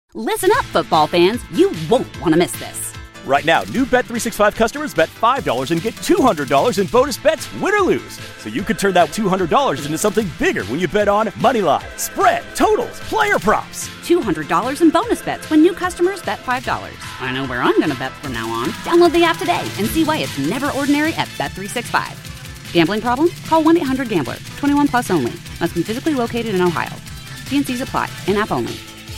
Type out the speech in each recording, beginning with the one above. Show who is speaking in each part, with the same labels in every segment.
Speaker 1: Listen up, football fans. You won't want to miss this.
Speaker 2: Right now, new Bet365 customers bet $5 and get $200 in bonus bets, win or lose. So you could turn that $200 into something bigger when you bet on moneyline, spread, totals, player props.
Speaker 1: $200 in bonus bets when new customers bet $5. I know where I'm going to bet from now on. Download the app today and see why it's never ordinary at Bet365. Gambling problem? Call 1-800-GAMBLER. 21 plus only. Must be physically located in Ohio. T&Cs apply. In-app only.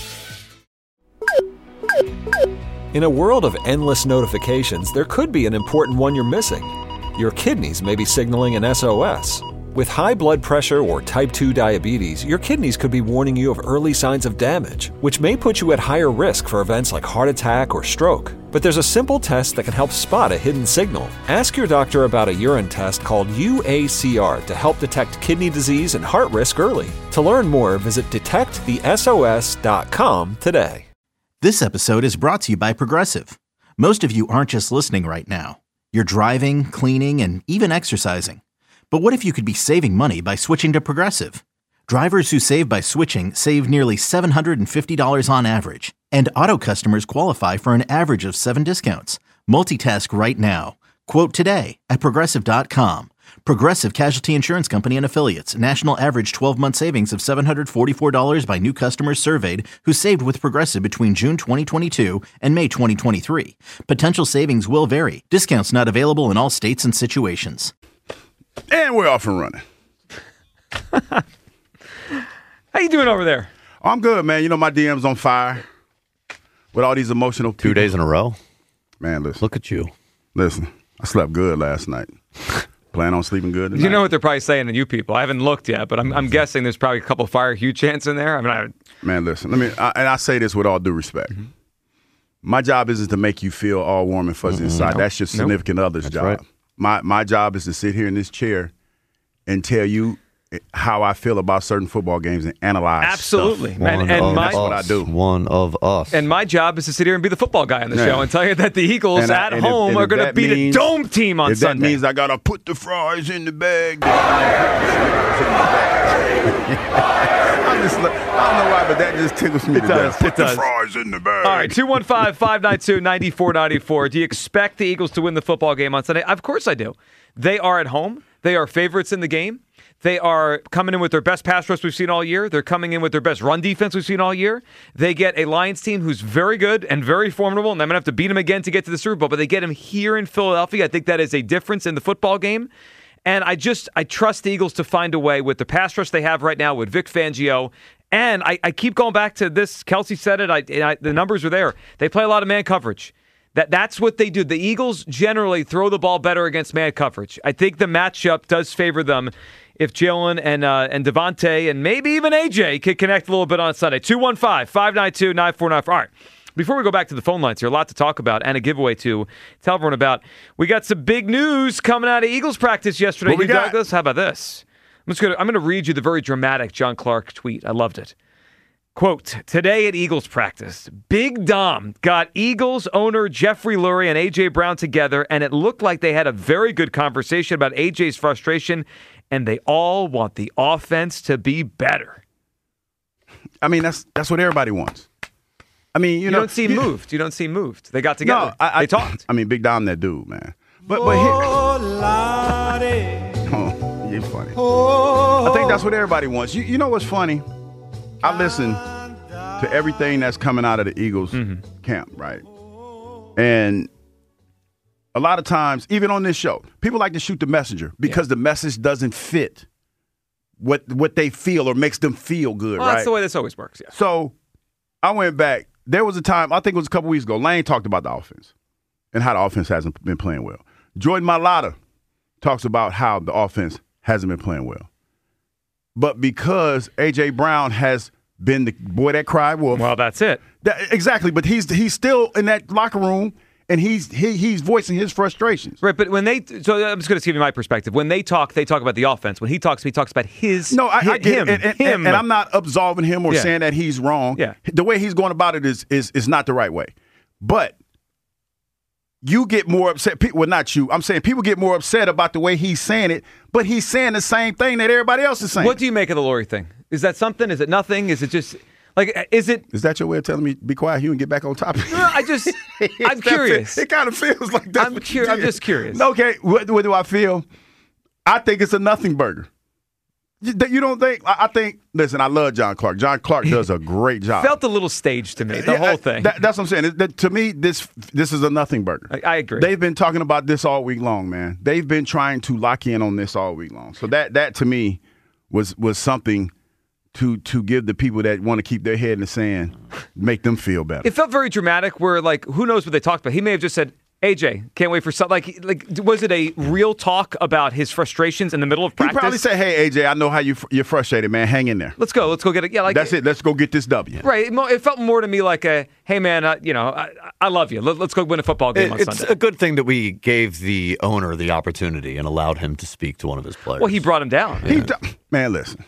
Speaker 3: In a world of endless notifications, there could be an important one you're missing. Your kidneys may be signaling an SOS. With high blood pressure or type 2 diabetes, your kidneys could be warning you of early signs of damage, which may put you at higher risk for events like heart attack or stroke. But there's a simple test that can help spot a hidden signal. Ask your doctor about a urine test called UACR to help detect kidney disease and heart risk early. To learn more, visit detectthesos.com today.
Speaker 4: This episode is brought to you by Progressive. Most of you aren't just listening right now. You're driving, cleaning, and even exercising. But what if you could be saving money by switching to Progressive? Drivers who save by switching save nearly $750 on average. And auto customers qualify for an average of 7 discounts. Multitask right now. Quote today at Progressive.com. Progressive Casualty Insurance Company and Affiliates. National average 12-month savings of $744 by new customers surveyed who saved with Progressive between June 2022 and May 2023. Potential savings will vary. Discounts not available in all states and situations.
Speaker 5: And we're off and running.
Speaker 6: How you doing over there?
Speaker 5: Oh, I'm good, man. You know, my DM's on fire with all these emotional people.
Speaker 7: 2 days in a row?
Speaker 5: Man, listen.
Speaker 7: Look at you.
Speaker 5: Listen, I slept good last night. Plan on sleeping good tonight.
Speaker 6: You know what they're probably saying to you people. I haven't looked yet, but I'm guessing there's probably a couple Fire Hugh chants in there.
Speaker 5: Man, listen. And I say this with all due respect. Mm-hmm. My job isn't to make you feel all warm and fuzzy inside. That's your significant other's job. Right. My job is to sit here in this chair and tell you how I feel about certain football games and analyze
Speaker 6: absolutely.
Speaker 5: Stuff. That's what I do.
Speaker 7: One of us.
Speaker 6: And my job is to sit here and be the football guy on the show and tell you that the Eagles at home are going to beat a dome team on Sunday.
Speaker 5: That means I got to put the fries in the bag. I don't know why, but that just tickles me to death. Put the fries in the bag.
Speaker 6: All right, 215-592-9494. Do you expect the Eagles to win the football game on Sunday? Of course I do. They are at home. They are favorites in the game. They are coming in with their best pass rush we've seen all year. They're coming in with their best run defense we've seen all year. They get a Lions team who's very good and very formidable, and I'm going to have to beat them again to get to the Super Bowl, but they get them here in Philadelphia. I think that is a difference in the football game. And I trust the Eagles to find a way with the pass rush they have right now with Vic Fangio. And I keep going back to this. Kelsey said it. The numbers are there. They play a lot of man coverage. That's what they do. The Eagles generally throw the ball better against man coverage. I think the matchup does favor them if Jalen and Devontae and maybe even AJ could connect a little bit on Sunday. 215-592-9494. All right. Before we go back to the phone lines here, a lot to talk about and a giveaway to tell everyone about. We got some big news coming out of Eagles practice yesterday. Hugh Douglas, how about this? I'm going to read you the very dramatic John Clark tweet. I loved it. Quote, today at Eagles practice, Big Dom got Eagles owner Jeffrey Lurie and A.J. Brown together, and it looked like they had a very good conversation about A.J.'s frustration, and they all want the offense to be better.
Speaker 5: I mean, that's what everybody wants. I mean, you know,
Speaker 6: don't seem moved. You don't seem moved. They got together.
Speaker 5: No,
Speaker 6: they talked.
Speaker 5: I mean, Big Dom, that dude, man. But here, you're funny. I think that's what everybody wants. You know what's funny? I listen to everything that's coming out of the Eagles camp, right? And a lot of times, even on this show, people like to shoot the messenger because the message doesn't fit what they feel or makes them feel good, right?
Speaker 6: That's the way this always works, yeah.
Speaker 5: So I went back. There was a time, I think it was a couple weeks ago, Lane talked about the offense and how the offense hasn't been playing well. Jordan Mailata talks about how the offense hasn't been playing well. But because A.J. Brown has been the boy that cried wolf.
Speaker 6: Well, that's it.
Speaker 5: Exactly, but he's still in that locker room, and he's voicing his frustrations.
Speaker 6: Right, but so I'm just going to give you my perspective. When they talk about the offense. When he talks about his. No,
Speaker 5: I get it, and I'm not absolving him or saying that he's wrong. Yeah. The way he's going about it is not the right way. But you get more upset. Well, not you. I'm saying people get more upset about the way he's saying it, but he's saying the same thing that everybody else is saying.
Speaker 6: What do you make of the Lurie thing? Is that something? Is it nothing? Is it just Like, is
Speaker 5: that your way of telling me be quiet, Hugh, and get back on topic?
Speaker 6: I'm curious.
Speaker 5: It kind of feels like that.
Speaker 6: I'm just curious.
Speaker 5: Okay, what do I feel? I think it's a nothing burger. You don't think? I think. Listen, I love John Clark. John Clark does a great job.
Speaker 6: Felt a little staged to me. The whole thing.
Speaker 5: That's what I'm saying. To me, this is a nothing burger.
Speaker 6: I agree.
Speaker 5: They've been talking about this all week long, man. They've been trying to lock in on this all week long. So that to me was something to give the people that want to keep their head in the sand, make them feel better.
Speaker 6: It felt very dramatic. Where like, who knows what they talked about? He may have just said, AJ, can't wait for something. Like, was it a real talk about his frustrations in the middle of practice?
Speaker 5: He probably said, "Hey, AJ, I know how you're frustrated, man. Hang in there.
Speaker 6: Let's go get it. Yeah, like
Speaker 5: that's it. Let's go get this W."
Speaker 6: Right. It felt more to me like a, "Hey, man, I love you. Let's go win a football game on Sunday."
Speaker 7: It's a good thing that we gave the owner the opportunity and allowed him to speak to one of his players.
Speaker 6: Well, he brought him down.
Speaker 5: Man, listen,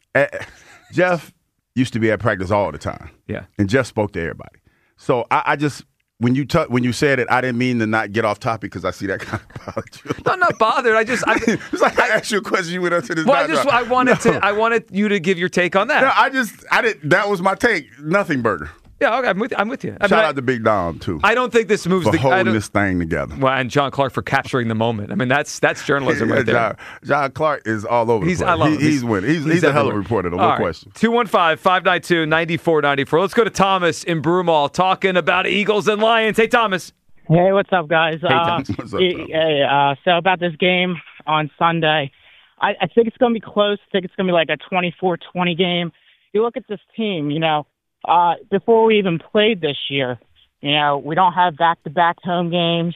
Speaker 5: Jeff used to be at practice all the time.
Speaker 6: Yeah,
Speaker 5: and Jeff spoke to everybody. So I just. When you said it, I didn't mean to not get off topic because I see that kind of bothered you.
Speaker 6: I'm not bothered.
Speaker 5: It's like I asked you a question, you went up to this.
Speaker 6: Well, I wanted you to give your take on that.
Speaker 5: No, I didn't. That was my take. Nothing burger.
Speaker 6: Yeah, okay, I'm with you.
Speaker 5: Shout out to Big Dom too.
Speaker 6: I don't think this moves
Speaker 5: for holding this thing together.
Speaker 6: Well, and John Clark for capturing the moment. I mean, that's journalism right there.
Speaker 5: John Clark is all over.
Speaker 6: I love him.
Speaker 5: He's winning. He's a hell of a reporter. No question.
Speaker 6: 215-592-9494. Let's go to Thomas in Broomall talking about Eagles and Lions. Hey, Thomas.
Speaker 8: Hey, what's up, guys?
Speaker 6: Hey, Thomas.
Speaker 5: What's up, Hey,
Speaker 8: so about this game on Sunday, I think it's going to be close. I think it's going to be like a 24-20 game. You look at this team, before we even played this year, we don't have back-to-back home games.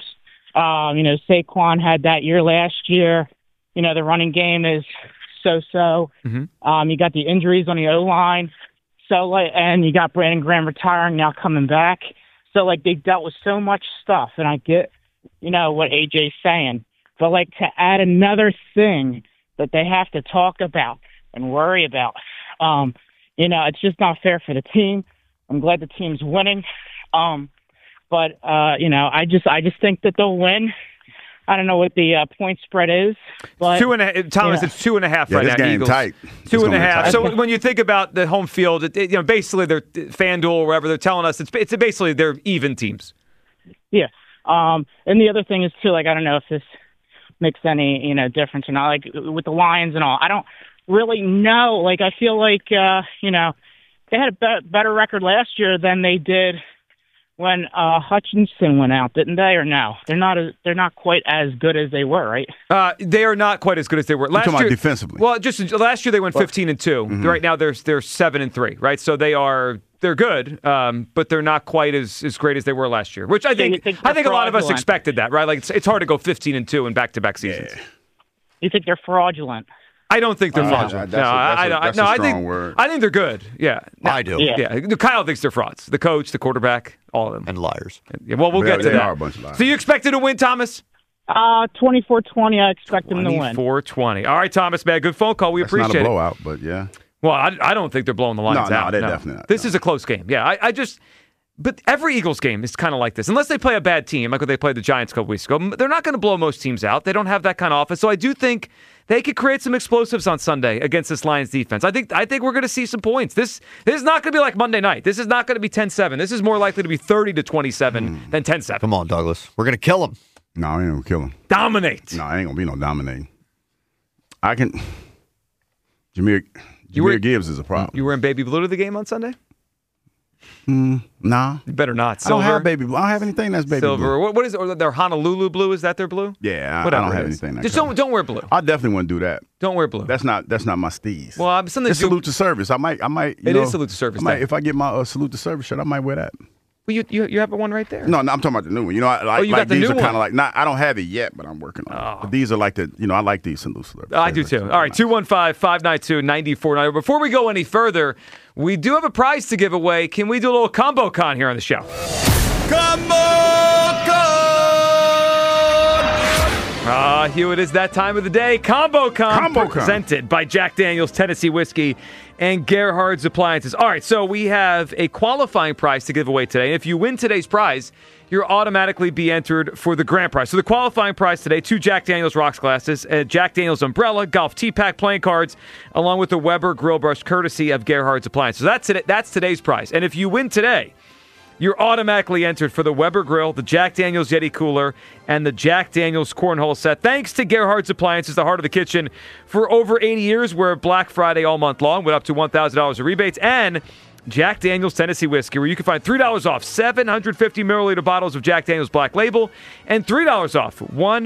Speaker 8: Saquon had that year last year. The running game is so-so.
Speaker 6: Mm-hmm.
Speaker 8: You got the injuries on the O-line. And you got Brandon Graham retiring, now coming back. So, they dealt with so much stuff, and I get, what AJ's saying. But, to add another thing that they have to talk about and worry about, it's just not fair for the team. I'm glad the team's winning. But I just think that they'll win. I don't know what the point spread is. But
Speaker 6: 2.5. Thomas, it's 2.5 right now.
Speaker 5: This game
Speaker 6: Eagles.
Speaker 5: Tight.
Speaker 6: 2.5. So when you think about the home field, basically they're FanDuel or wherever, they're telling us it's basically they're even teams.
Speaker 8: Yeah. And the other thing is too, I don't know if this makes any difference or not. With the Lions and all, I don't really know. I feel like they had a better record last year than they did when Hutchinson went out, didn't they? Or no? They're not quite as good as they were, right?
Speaker 6: They are not quite as good as they were last
Speaker 5: year.
Speaker 6: About
Speaker 5: defensively.
Speaker 6: Well, just last year they went 15-2. Mm-hmm. Right now they're 7-3. Right, so they're good, but they're not quite as great as they were last year. Which I think a lot of us expected that, right? It's hard to go 15-2 in back-to-back seasons. Yeah.
Speaker 8: You think they're fraudulent?
Speaker 6: I don't think they're fraudulent.
Speaker 5: That's a strong word.
Speaker 6: I think they're good. Yeah,
Speaker 7: I do.
Speaker 6: Yeah. Kyle thinks they're frauds. The coach, the quarterback, all of them,
Speaker 7: and liars.
Speaker 6: Yeah, well, we'll get to that.
Speaker 5: They are a bunch of liars.
Speaker 6: So you expected to win, Thomas?
Speaker 8: 24-20. I expect them to win.
Speaker 6: 24-20. All right, Thomas, man. Good phone call. We appreciate it.
Speaker 5: Not a blowout, but yeah.
Speaker 6: Well, I don't think they're blowing the Lions out.
Speaker 5: No, they're definitely not.
Speaker 6: This is a close game. Yeah, But every Eagles game is kind of like this. Unless they play a bad team, like when they played the Giants a couple weeks ago, they're not going to blow most teams out. They don't have that kind of offense. So I do think they could create some explosives on Sunday against this Lions defense. I think we're going to see some points. This is not going to be like Monday night. This is not going to be 10-7. This is more likely to be 30-27 than 10-7.
Speaker 7: Come on, Douglas. We're going to kill them.
Speaker 5: No, I ain't going to kill them.
Speaker 6: Dominate.
Speaker 5: No, I ain't going to be no dominating. Jahmyr Gibbs is a problem.
Speaker 6: You wearing baby blue to the game on Sunday?
Speaker 5: Nah.
Speaker 6: You better not. Silver.
Speaker 5: I don't have baby blue. I don't have anything that's baby
Speaker 6: Silver.
Speaker 5: blue.
Speaker 6: What is it? Or their Honolulu blue? Is that their blue?
Speaker 5: Yeah,
Speaker 6: whatever
Speaker 5: I don't have anything.
Speaker 6: Just don't wear blue.
Speaker 5: I definitely wouldn't do that.
Speaker 6: Don't wear blue.
Speaker 5: That's not my steez.
Speaker 6: Well, it's
Speaker 5: salute to service. I might.
Speaker 6: It is salute to service.
Speaker 5: If I get my salute to service shirt, I might wear that.
Speaker 6: Well, you have one right there.
Speaker 5: No, I'm talking about the new one. These are kind of like I don't have it yet, but I'm working on it. But these are like I like these salute service.
Speaker 6: I do too. All right, 215-592-9490. Before we go any further, we do have a prize to give away. Can we do a little combo con here on the show?
Speaker 9: Combo con!
Speaker 6: Hugh, it is that time of the day. ComboCon presented by Jack Daniel's Tennessee Whiskey and Gerhard's Appliances. All right, so we have a qualifying prize to give away today. And if you win today's prize, you'll automatically be entered for the grand prize. So the qualifying prize today, 2 Jack Daniel's rocks glasses, a Jack Daniel's umbrella, golf tee pack, playing cards, along with the Weber grill brush, courtesy of Gerhard's Appliances. So that's today's prize. And if you win today, you're automatically entered for the Weber Grill, the Jack Daniel's Yeti Cooler, and the Jack Daniel's Cornhole Set. Thanks to Gerhard's Appliances, the heart of the kitchen. For over 80 years, we're Black Friday all month long with up to $1,000 of rebates. And Jack Daniel's Tennessee Whiskey, where you can find $3 off 750 milliliter bottles of Jack Daniel's Black Label and $3 off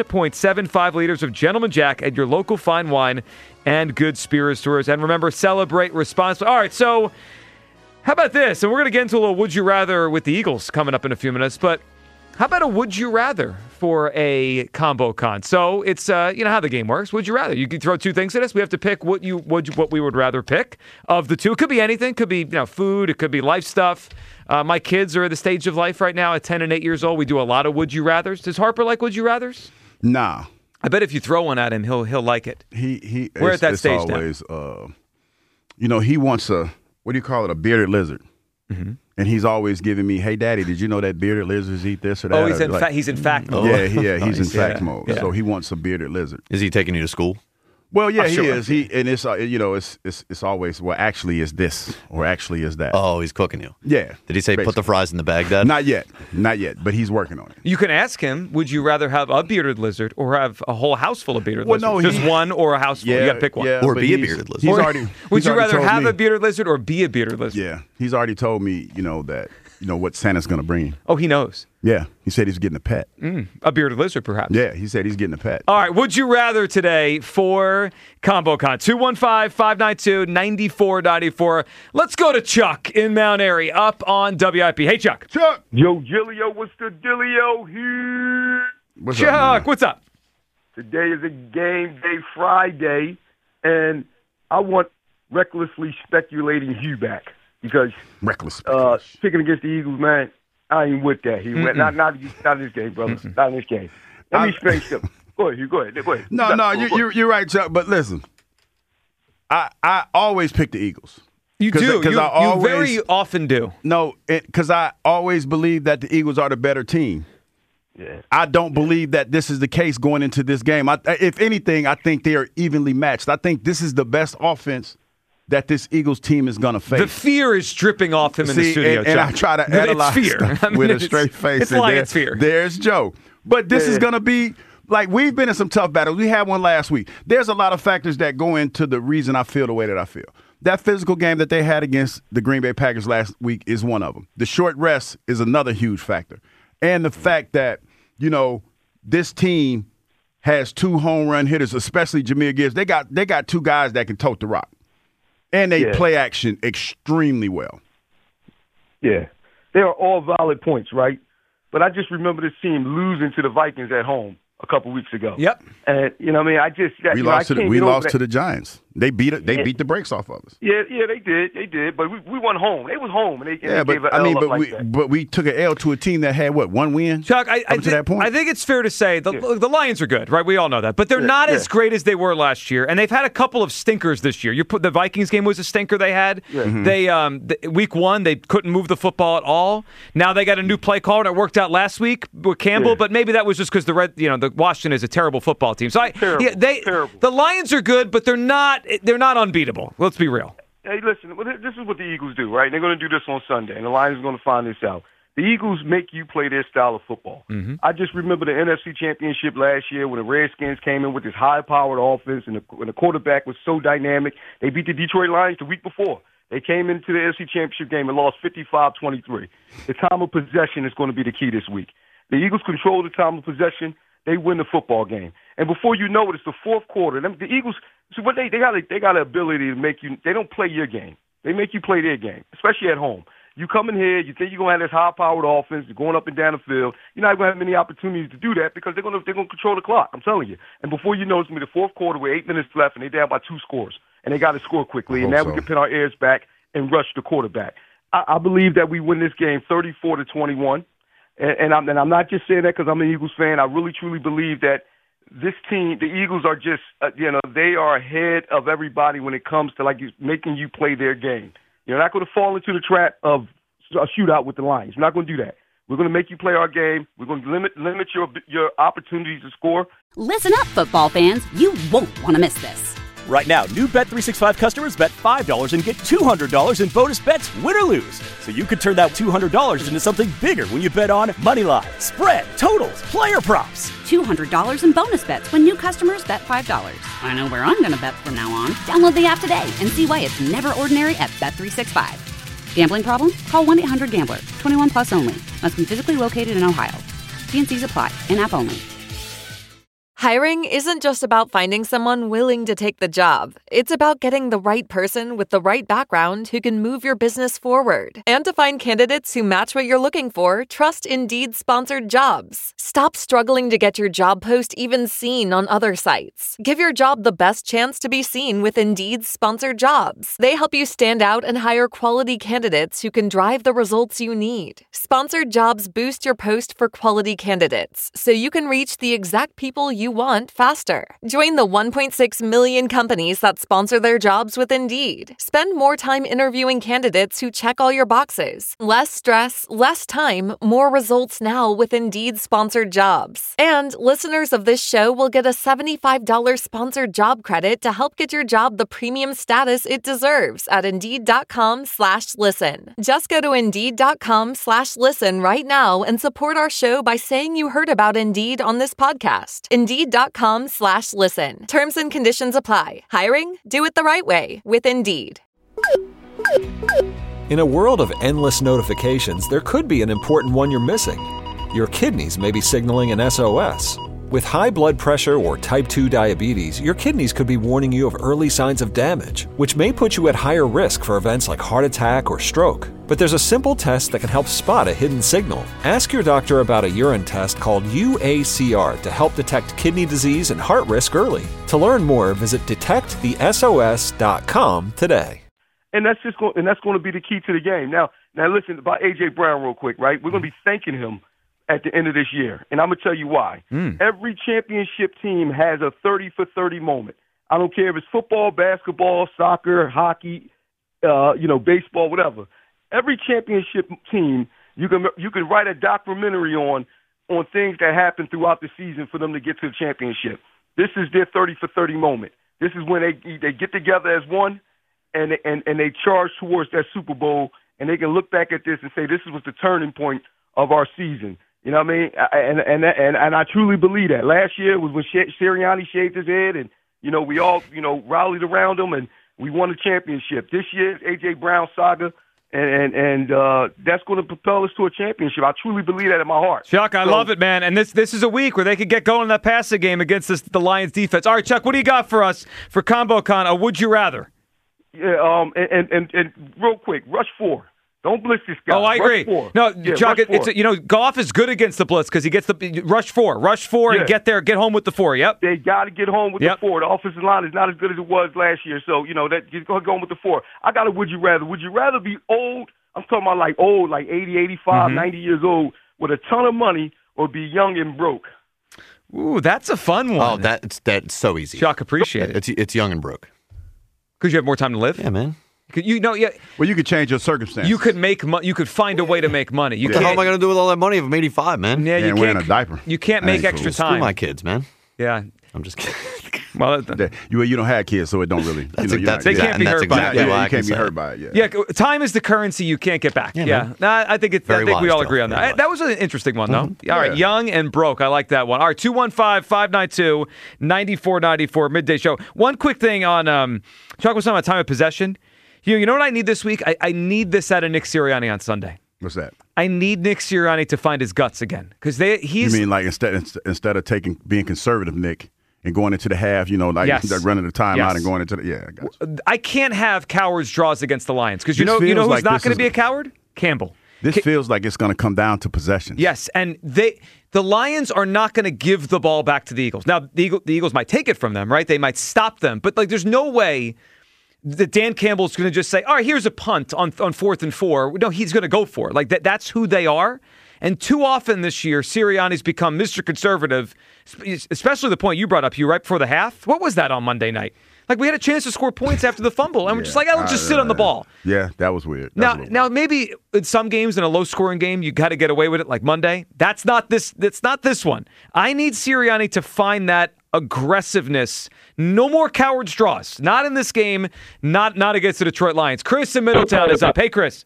Speaker 6: 1.75 liters of Gentleman Jack at your local fine wine and good spirits stores. And remember, celebrate responsibly. All right, so how about this? And we're going to get into a little Would You Rather with the Eagles coming up in a few minutes, but how about a Would You Rather for a ComboCon? So it's, you know how the game works. Would you rather? You can throw 2 things at us. We have to pick what we would rather pick of the 2. It could be anything. It could be food. It could be life stuff. My kids are at the stage of life right now at 10 and 8 years old. We do a lot of Would You Rathers. Does Harper like Would You Rathers?
Speaker 5: Nah.
Speaker 6: I bet if you throw one at him, he'll like it. We're at that stage
Speaker 5: always,
Speaker 6: now.
Speaker 5: He wants what do you call it? A bearded lizard.
Speaker 6: Mm-hmm.
Speaker 5: And he's always giving me, hey, Daddy, did you know that bearded lizards eat this or that?
Speaker 6: Oh, he's in fact mode.
Speaker 5: Yeah, he's in fact mode.
Speaker 6: Yeah.
Speaker 5: So he wants a bearded lizard.
Speaker 7: Is he taking you to school?
Speaker 5: Well, yeah,
Speaker 6: sure.
Speaker 5: he is. And it's it's always, well, actually is this or actually is that.
Speaker 7: Oh, he's cooking you.
Speaker 5: Yeah.
Speaker 7: Did he say
Speaker 5: basically.
Speaker 7: put the fries in the bag, Dad?
Speaker 5: Not yet, but he's working on it.
Speaker 6: You can ask him, would you rather have a bearded lizard or have a whole house full of bearded lizards?
Speaker 5: No,
Speaker 6: just one or a house full? You got to pick one.
Speaker 5: Yeah,
Speaker 7: or be a bearded lizard.
Speaker 6: Would you rather have a bearded lizard or be a bearded lizard?
Speaker 5: Yeah, he's already told me, that, what Santa's going to bring.
Speaker 6: Oh, he knows.
Speaker 5: Yeah, he said he's getting a pet.
Speaker 6: A bearded lizard, perhaps.
Speaker 5: Yeah, he said he's getting a pet.
Speaker 6: All right, would you rather today for ComboCon? 215-592-9494. Let's go to Chuck in Mount Airy up on WIP. Hey, Chuck.
Speaker 5: Chuck.
Speaker 9: Yo, Gillio, what's the dealio here?
Speaker 5: What's
Speaker 6: Chuck,
Speaker 5: up, man?
Speaker 6: what's up?
Speaker 9: Today is a game day Friday, and I want recklessly speculating Hugh back because
Speaker 5: Reckless speculation.
Speaker 9: picking against the Eagles, man, I ain't with that. He went not in this game, brother. Not in this game. Let me explain something. Go ahead, Hugh. Go ahead.
Speaker 5: No, you're right, Chuck. But listen, I always pick the Eagles.
Speaker 6: You do. You very often do.
Speaker 5: No, because I always believe that the Eagles are the better team.
Speaker 9: Yeah.
Speaker 5: I don't believe that this is the case going into this game. If anything, I think they are evenly matched. I think this is the best offense that this Eagles team is going to face.
Speaker 6: The fear is dripping off him in the studio,
Speaker 5: and I try to analyze stuff with a straight face.
Speaker 6: It's Lions fear.
Speaker 5: There's Joe. But this is going to be, like, we've been in some tough battles. We had one last week. There's a lot of factors that go into the reason I feel the way that I feel. That physical game that they had against the Green Bay Packers last week is one of them. The short rest is another huge factor. And the fact that, this team has 2 home run hitters, especially Jahmyr Gibbs. They got 2 guys that can tote the rock. And they play action extremely well.
Speaker 9: Yeah. They are all valid points, right? But I just remember this team losing to the Vikings at home a couple weeks ago.
Speaker 6: Yep.
Speaker 9: And, we
Speaker 5: lost to the Giants. They beat the brakes off of us.
Speaker 9: Yeah, they did. But we won home. They was home. And they gave an L
Speaker 5: but we took an L to a team that had, 1 win?
Speaker 6: Chuck, I think it's fair to say the Lions are good, right? We all know that. But they're not as great as they were last year. And they've had a couple of stinkers this year. The Vikings game was a stinker they had. Yeah. They week 1, they couldn't move the football at all. Now they got a new play call, and it worked out last week with Campbell. Yeah. But maybe that was just because the Washington is a terrible football team. So
Speaker 9: terrible.
Speaker 6: The Lions are good, but they're not unbeatable. Let's be real.
Speaker 9: Hey, listen, this is what the Eagles do, right? They're going to do this on Sunday, and the Lions are going to find this out. The Eagles make you play their style of football. Mm-hmm. I just remember the NFC Championship last year when the Redskins came in with this high-powered offense, and the quarterback was so dynamic. They beat the Detroit Lions the week before. They came into the NFC Championship game and lost 55-23. The time of possession is going to be the key this week. The Eagles control the time of possession. They win the football game. And before you know it, it's the fourth quarter. The Eagles, so what they got the ability to make you, they don't play your game. They make you play their game, especially at home. You come in here, you think you're going to have this high-powered offense, you're going up and down the field. You're not going to have many opportunities to do that because they're going to control the clock, I'm telling you. And before you know, it's going to be the fourth quarter with 8 minutes left, and they're down by 2 scores. And they got to score quickly, and now we can pin our ears back and rush the quarterback. I believe that we win this game 34-21. And I'm not just saying that because I'm an Eagles fan. I really, truly believe that this team, the Eagles are just, they are ahead of everybody when it comes to making you play their game. You're not going to fall into the trap of a shootout with the Lions. We're not going to do that. We're going to make you play our game. We're going to limit your opportunities to score.
Speaker 1: Listen up, football fans. You won't want to miss this.
Speaker 2: Right now, new Bet365 customers bet $5 and get $200 in bonus bets, win or lose. So you could turn that $200 into something bigger when you bet on Moneyline, spread, totals, player props.
Speaker 1: $200 in bonus bets when new customers bet $5. I know where I'm going to bet from now on. Download the app today and see why it's never ordinary at Bet365. Gambling problem? Call 1-800-GAMBLER. 21 plus only. Must be physically located in Ohio. T&Cs apply. In-app only.
Speaker 10: Hiring isn't just about finding someone willing to take the job. It's about getting the right person with the right background who can move your business forward. And to find candidates who match what you're looking for, trust Indeed-sponsored jobs. Stop struggling to get your job post even seen on other sites. Give your job the best chance to be seen with Indeed-sponsored jobs. They help you stand out and hire quality candidates who can drive the results you need. Sponsored jobs boost your post for quality candidates, so you can reach the exact people you want faster. Join the 1.6 million companies that sponsor their jobs with Indeed. Spend more time interviewing candidates who check all your boxes. Less stress, less time, more results now with Indeed-sponsored jobs. And listeners of this show will get a $75 sponsored job credit to help get your job the premium status it deserves at Indeed.com/listen. Just go to Indeed.com/listen right now and support our show by saying you heard about Indeed on this podcast. Indeed.com/listen. Terms and conditions apply. Hiring? Do it the right way with Indeed.
Speaker 3: In a world of endless notifications, there could be an important one you're missing. Your kidneys may be signaling an SOS. With high blood pressure or type 2 diabetes, your kidneys could be warning you of early signs of damage, which may put you at higher risk for events like heart attack or stroke. But there's a simple test that can help spot a hidden signal. Ask your doctor about a urine test called UACR to help detect kidney disease and heart risk early. To learn more, visit detectthesos.com today.
Speaker 9: And that's going to be the key to the game. Now listen about A.J. Brown real quick, right? We're going to be thanking him at the end of this year, and I'm going to tell you why. Every championship team has a 30-for-30 moment. I don't care if it's football, basketball, soccer, hockey, baseball, whatever. Every championship team, you can write a documentary on things that happen throughout the season for them to get to the championship. This is their 30-for-30 moment. This is when they get together as one, and they charge towards that Super Bowl, and they can look back at this and say this was the turning point of our season. You know what I mean? And I truly believe that. Last year was when Sirianni shaved his head, and we all rallied around him, and we won the championship. This year, A.J. Brown saga, and that's going to propel us to a championship. I truly believe that in my heart.
Speaker 6: Chuck, I love it, man. And this is a week where they could get going in that passing game against the Lions defense. All right, Chuck, what do you got for us for ComboCon? A would you rather?
Speaker 9: Yeah, and real quick, rush 4. Don't blitz this guy.
Speaker 6: Oh, I agree. No, Chuck, Goff is good against the blitz because he gets the rush 4, and get home with the 4. Yep.
Speaker 9: They got to get home with the 4. The offensive line is not as good as it was last year, so that just go home with the 4. I got a would you rather. Would you rather be old? I'm talking about like old, like 80, 85, 90 years old with a ton of money, or be young and broke?
Speaker 6: Ooh, that's a fun one.
Speaker 7: Oh, that's so easy.
Speaker 6: Chuck, appreciate it.
Speaker 7: It's young and broke.
Speaker 6: Because you have more time to live.
Speaker 7: Yeah, man.
Speaker 5: Well, you could change your circumstances.
Speaker 6: You could you could find a way to make money.
Speaker 7: What the hell am I going to do with all that money if I'm 85, man?
Speaker 6: Yeah, you
Speaker 5: wearing a diaper.
Speaker 6: You can't make extra time.
Speaker 7: Screw my kids, man.
Speaker 6: Yeah.
Speaker 7: I'm just kidding.
Speaker 6: Well,
Speaker 5: you don't have kids, so it don't really.
Speaker 6: They can't be hurt by it.
Speaker 5: You can't be hurt by it.
Speaker 6: Yeah, time is the currency you can't get back. Yeah. Nah, I think we all agree on that. That was an interesting one, though. All right, young and broke. I like that one. All right, 215-592-9494 midday show. One quick thing on Chuck was talking about time of possession. You know what I need this week? I need this out of Nick Sirianni on Sunday.
Speaker 5: What's that?
Speaker 6: I need Nick Sirianni to find his guts again because he's.
Speaker 5: You mean like instead of being conservative, Nick, and going into the half, running the timeout and going into the I got you.
Speaker 6: I can't have cowards draws against the Lions because you know who's like not going to be a coward? Campbell.
Speaker 5: This feels like it's going to come down to possession.
Speaker 6: Yes, and the Lions are not going to give the ball back to the Eagles. Now the Eagles might take it from them, right? They might stop them, but there's no way that Dan Campbell's going to just say, all right, here's a punt on 4th and 4. No, he's going to go for it. That's who they are. And too often this year, Sirianni's become Mr. Conservative, especially the point you brought up, Hugh, right before the half. What was that on Monday night? Like, we had a chance to score points after the fumble, and we're just like, let's just sit on the ball.
Speaker 5: Yeah, that was weird.
Speaker 6: Now, maybe in some games, in a low-scoring game, you got to get away with it, like Monday. That's not this one. I need Sirianni to find that aggressiveness. No more coward straws. Not in this game, not against the Detroit Lions. Chris in Middletown is up. Hey, Chris.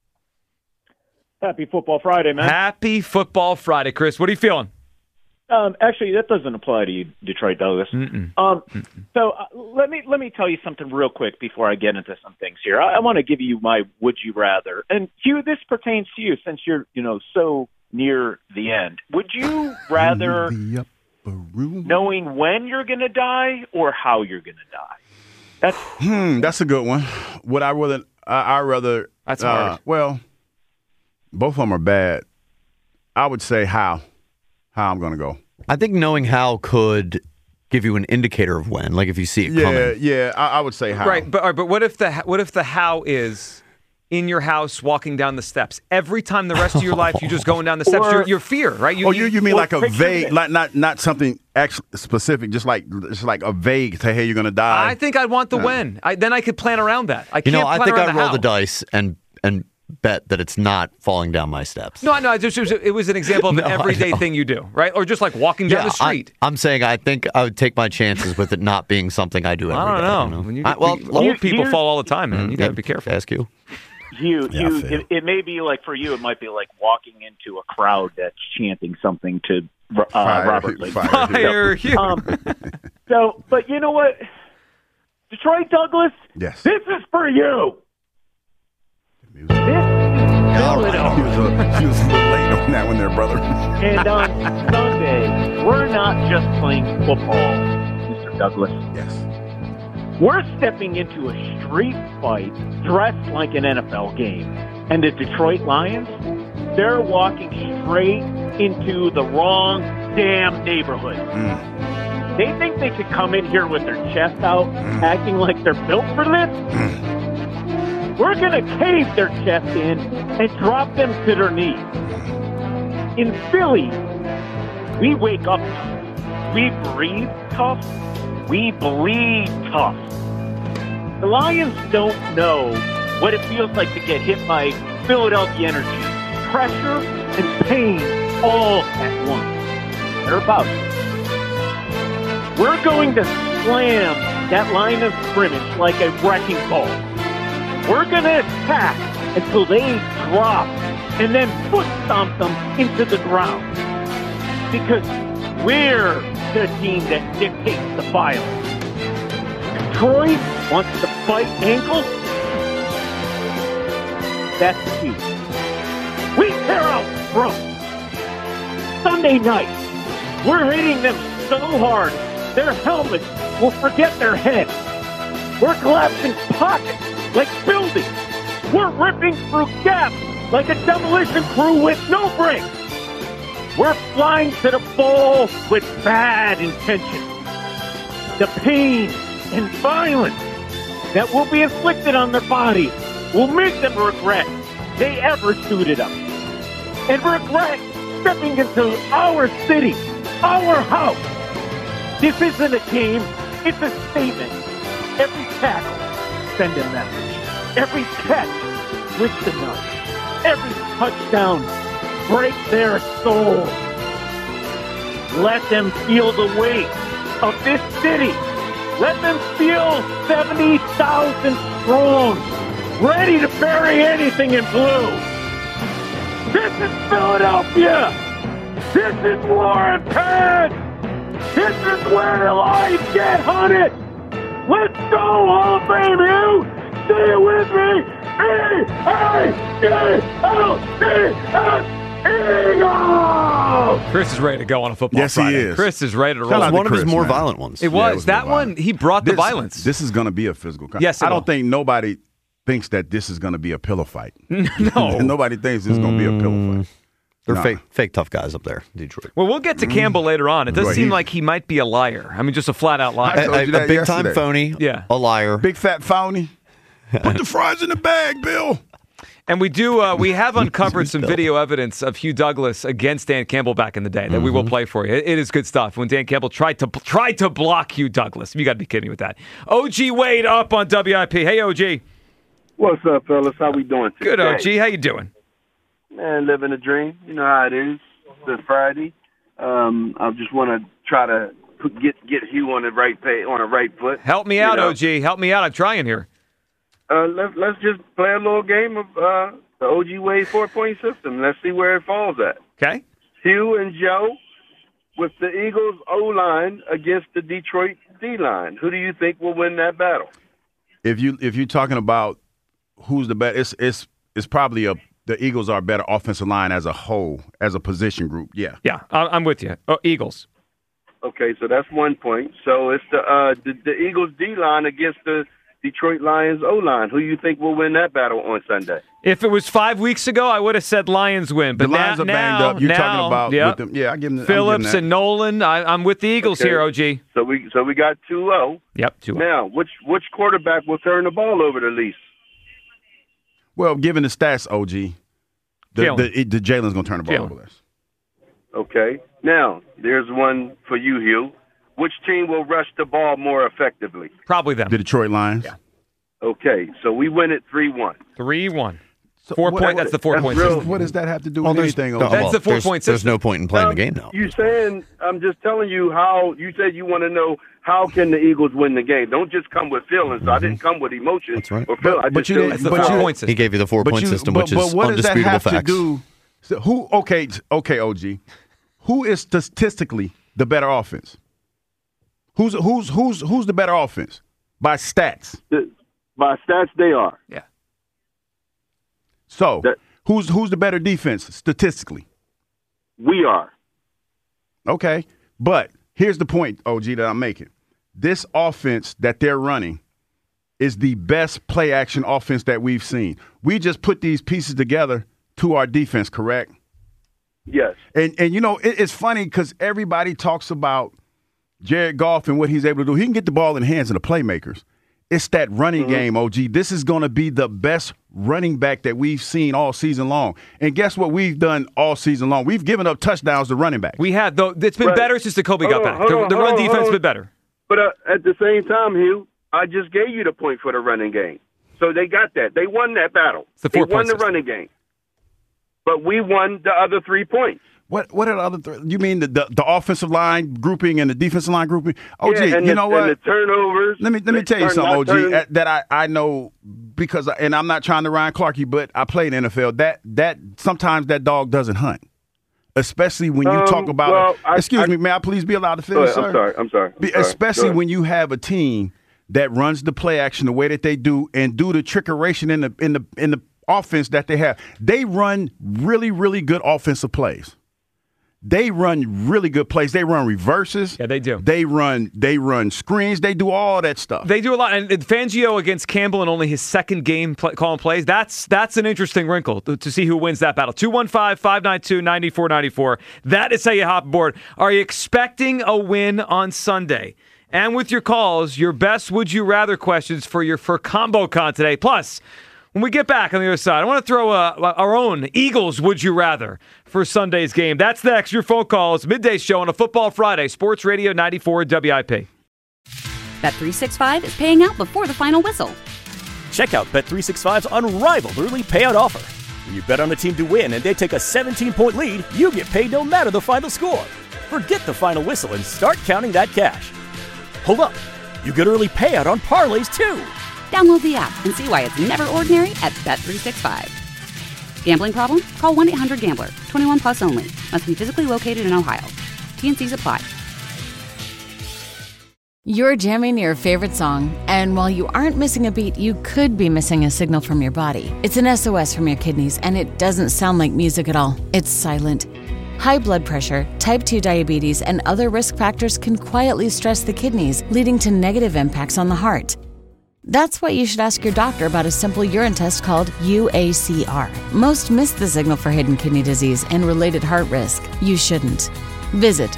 Speaker 11: Happy Football Friday, man.
Speaker 6: Happy Football Friday, Chris. What are you feeling?
Speaker 11: Actually, that doesn't apply to you, Detroit Douglas. So let me tell you something real quick before I get into some things here. I want to give you my would you rather, and Hugh, this pertains to you since you're so near the end. Would you rather knowing when you're going to die or how you're going to die?
Speaker 5: That's a good one. Would I rather? I rather.
Speaker 6: That's hard.
Speaker 5: Well, both of them are bad. I would say how I'm going to go.
Speaker 7: I think knowing how could give you an indicator of when, like if you see it coming.
Speaker 5: Yeah, I would say how.
Speaker 6: Right, but what if the how is in your house walking down the steps? Every time the rest of your life you're just going down the steps, your fear, right?
Speaker 5: You mean like a vague, like not something actually specific, just like a vague, say, hey, you're going to die?
Speaker 6: I think I'd want the when. Then I could plan around that. I think
Speaker 7: I'd roll the dice and bet that it's not falling down my steps.
Speaker 6: No, it was an example of an everyday thing you do, right? Or just like walking down the street.
Speaker 7: I'm saying I think I would take my chances with it not being something I do every day.
Speaker 6: I don't know. Old people fall all the time, man. You got to be careful.
Speaker 7: Ask you.
Speaker 11: It may be like, for you, it might be like walking into a crowd that's chanting something to Robert Lee.
Speaker 6: Fire,
Speaker 11: but you know what? Detroit Douglas,
Speaker 5: yes.
Speaker 11: This is for you.
Speaker 5: He was a little late on that one there, brother.
Speaker 11: And on Sunday, we're not just playing football, Mr. Douglas.
Speaker 5: Yes.
Speaker 11: We're stepping into a street fight dressed like an NFL game. And the Detroit Lions, they're walking straight into the wrong damn neighborhood. They think they could come in here with their chest out, acting like they're built for this? We're going to cave their chest in and drop them to their knees. In Philly, we wake up tough. We breathe tough. We bleed tough. The Lions don't know what it feels like to get hit by Philadelphia energy, pressure, and pain all at once. They're about it. We're going to slam that line of scrimmage like a wrecking ball. We're going to attack until they drop and then foot stomp them into the ground. Because we're the team that dictates the violence. Detroit wants to fight ankles. That's the key. We tear out throats. Sunday night, we're hitting them so hard, their helmets will forget their heads. We're collapsing pockets like buildings. We're ripping through gaps like a demolition crew with no brakes. We're flying to the ball with bad intentions. The pain and violence that will be inflicted on their bodies will make them regret they ever suited up. And regret stepping into our city, our house. This isn't a game, it's a statement. Every tackle, send a message. Every catch, twist a knife. Every touchdown, break their soul. Let them feel the weight of this city. Let them feel 70,000 strong, ready to bury anything in blue. This is Philadelphia. This is Warren Penn. This is where the Lions get hunted. Let's go, Hall of Fame, you! Say it with me! Eagles!
Speaker 6: Chris is ready to go on a football Friday.
Speaker 5: Yes, he is.
Speaker 6: Chris is ready to roll.
Speaker 7: It was one of his more violent ones.
Speaker 6: It was. That one, he brought the violence.
Speaker 5: This is going to be a physical contest.
Speaker 6: Yes,
Speaker 5: I don't think nobody thinks that this is going to be a pillow fight.
Speaker 6: No.
Speaker 5: Nobody thinks this is going to be a pillow fight.
Speaker 7: They're fake tough guys up there, Detroit.
Speaker 6: Well, we'll get to Campbell later on. It does seem like he might be a liar. I mean, just a flat-out liar.
Speaker 7: A big-time phony, a liar.
Speaker 5: Big fat phony. Put the fries in the bag, Bill.
Speaker 6: And we have uncovered some video evidence of Hugh Douglas against Dan Campbell back in the day that we will play for you. It is good stuff. When Dan Campbell tried to block Hugh Douglas. You got to be kidding me with that. OG Wade up on WIP. Hey, OG.
Speaker 12: What's up, fellas? How we doing today?
Speaker 6: Good, OG. How you doing?
Speaker 12: Man, living a dream. You know how it is. It's Friday. I just want to try to get Hugh on the right foot.
Speaker 6: Help me out, OG. Help me out. I'm trying here.
Speaker 12: Let's just play a little game of the OG Wade 4-point system. Let's see where it falls at.
Speaker 6: Okay.
Speaker 12: Hugh and Joe with the Eagles O-line against the Detroit D-line. Who do you think will win that battle?
Speaker 5: If you're talking about who's the better, it's probably the Eagles are a better offensive line as a whole, as a position group. Yeah.
Speaker 6: Yeah, I'm with you. Eagles.
Speaker 12: Okay, so that's 1 point. So it's the Eagles D-line against the Detroit Lions O-line. Who do you think will win that battle on Sunday?
Speaker 6: If it was 5 weeks ago, I would have said Lions win. But
Speaker 5: the Lions are banged up. You're talking about with them. Yeah, I give them
Speaker 6: Phillips and Nolan. I'm with the Eagles here, OG.
Speaker 12: So we got 2-0.
Speaker 6: Yep, 2-0.
Speaker 12: Now, which quarterback will turn the ball over the least?
Speaker 5: Well, given the stats, OG, the Jalen's going to turn the ball over less.
Speaker 12: Okay. Now, there's one for you, Hugh. Which team will rush the ball more effectively?
Speaker 6: Probably them.
Speaker 5: The Detroit Lions.
Speaker 6: Yeah.
Speaker 12: Okay, so we win it 3-1.
Speaker 6: 3-1. So 4 point. That's the 4-point system.
Speaker 5: What does that have to do with anything?
Speaker 6: That's the 4-point system.
Speaker 7: There's no point in playing the game now.
Speaker 12: You saying? I'm just telling you how. You said you want to know how can the Eagles win the game. Don't just come with feelings. So I didn't come with emotions.
Speaker 7: That's right.
Speaker 12: Or feel.
Speaker 6: That's the 4-point system.
Speaker 7: He gave you the 4-point system, which is
Speaker 5: what does that
Speaker 7: undisputable
Speaker 5: have
Speaker 7: facts.
Speaker 5: to do? So who? Okay, OG. Who is statistically the better offense? Who's the better offense by stats?
Speaker 12: By stats, they are.
Speaker 6: Yeah.
Speaker 5: So who's the better defense statistically?
Speaker 12: We are.
Speaker 5: Okay, but here's the point, OG, that I'm making. This offense that they're running is the best play action offense that we've seen. We just put these pieces together to our defense, correct?
Speaker 12: Yes.
Speaker 5: And it's funny because everybody talks about Jared Goff and what he's able to do. He can get the ball in the hands of the playmakers. It's that running game, OG. This is going to be the best running back that we've seen all season long. And guess what we've done all season long? We've given up touchdowns to running backs.
Speaker 6: We have, though. It's been better since Jacoby got back. The run defense has been better.
Speaker 12: But at the same time, Hugh, I just gave you the point for the running game. So they got that. They won that battle.
Speaker 6: They
Speaker 12: won the running game. But we won the other 3 points.
Speaker 5: What are the other three? You mean the offensive line grouping and the defensive line grouping? OG,
Speaker 12: what?
Speaker 5: And the
Speaker 12: turnovers.
Speaker 5: Let me tell you something, OG, that I know because, and I'm not trying to Ryan Clark you, but I played in the NFL. That sometimes that dog doesn't hunt, especially when you talk about. Excuse me, may I please be allowed to finish, sir?
Speaker 12: I'm sorry.
Speaker 5: Especially when you have a team that runs the play action the way that they do and do the trickeration in the offense that they have. They run really, really good offensive plays. They run really good plays. They run reverses.
Speaker 6: Yeah, they do.
Speaker 5: They run screens. They do all that stuff.
Speaker 6: They do a lot. And Fangio against Campbell in only his second game calling plays, that's an interesting wrinkle to see who wins that battle. 215-592-9494. That is how you hop aboard. Are you expecting a win on Sunday? And with your calls, your best would you rather questions for Combo Con today. Plus, when we get back on the other side, I want to throw our own Eagles Would You Rather for Sunday's game. That's next. Your phone calls, midday show on a Football Friday, Sports Radio 94 WIP.
Speaker 1: Bet365 is paying out before the final whistle.
Speaker 2: Check out Bet365's unrivaled early payout offer. When you bet on a team to win and they take a 17-point lead, you get paid no matter the final score. Forget the final whistle and start counting that cash. Hold up. You get early payout on parlays, too.
Speaker 1: Download the app and see why it's never ordinary at Bet365. Gambling problem? Call 1-800-GAMBLER. 21 plus only. Must be physically located in Ohio. T&Cs apply.
Speaker 13: You're jamming your favorite song, and while you aren't missing a beat, you could be missing a signal from your body. It's an SOS from your kidneys, and it doesn't sound like music at all. It's silent. High blood pressure, type 2 diabetes, and other risk factors can quietly stress the kidneys, leading to negative impacts on the heart. That's why you should ask your doctor about a simple urine test called UACR. Most miss the signal for hidden kidney disease and related heart risk. You shouldn't. Visit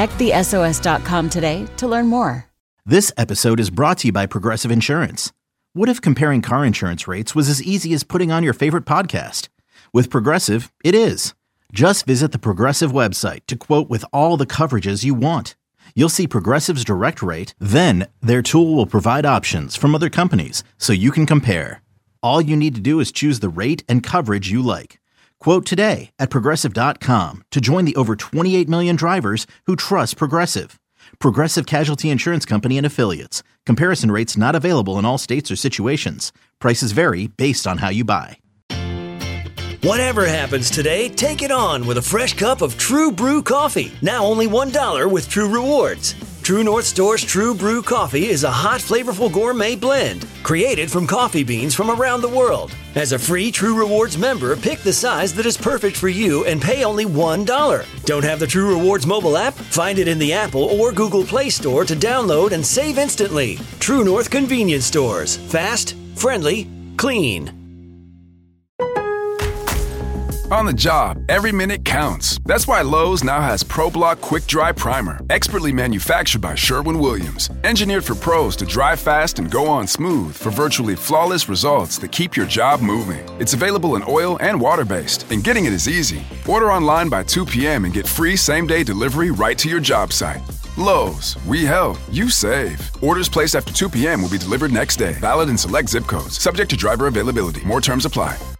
Speaker 13: detectthesos.com today to learn more.
Speaker 4: This episode is brought to you by Progressive Insurance. What if comparing car insurance rates was as easy as putting on your favorite podcast? With Progressive, it is. Just visit the Progressive website to quote with all the coverages you want. You'll see Progressive's direct rate, then their tool will provide options from other companies so you can compare. All you need to do is choose the rate and coverage you like. Quote today at Progressive.com to join the over 28 million drivers who trust Progressive. Progressive Casualty Insurance Company and Affiliates. Comparison rates not available in all states or situations. Prices vary based on how you buy.
Speaker 14: Whatever happens today, take it on with a fresh cup of True Brew coffee. Now only $1 with True Rewards. True North Store's True Brew coffee is a hot, flavorful gourmet blend created from coffee beans from around the world. As a free True Rewards member, pick the size that is perfect for you and pay only $1. Don't have the True Rewards mobile app? Find it in the Apple or Google Play Store to download and save instantly. True North Convenience Stores. Fast, friendly, clean.
Speaker 15: On the job, every minute counts. That's why Lowe's now has ProBlock Quick Dry Primer, expertly manufactured by Sherwin-Williams. Engineered for pros to dry fast and go on smooth for virtually flawless results that keep your job moving. It's available in oil and water-based, and getting it is easy. Order online by 2 p.m. and get free same-day delivery right to your job site. Lowe's, we help, you save. Orders placed after 2 p.m. will be delivered next day. Valid in select zip codes. Subject to driver availability. More terms apply.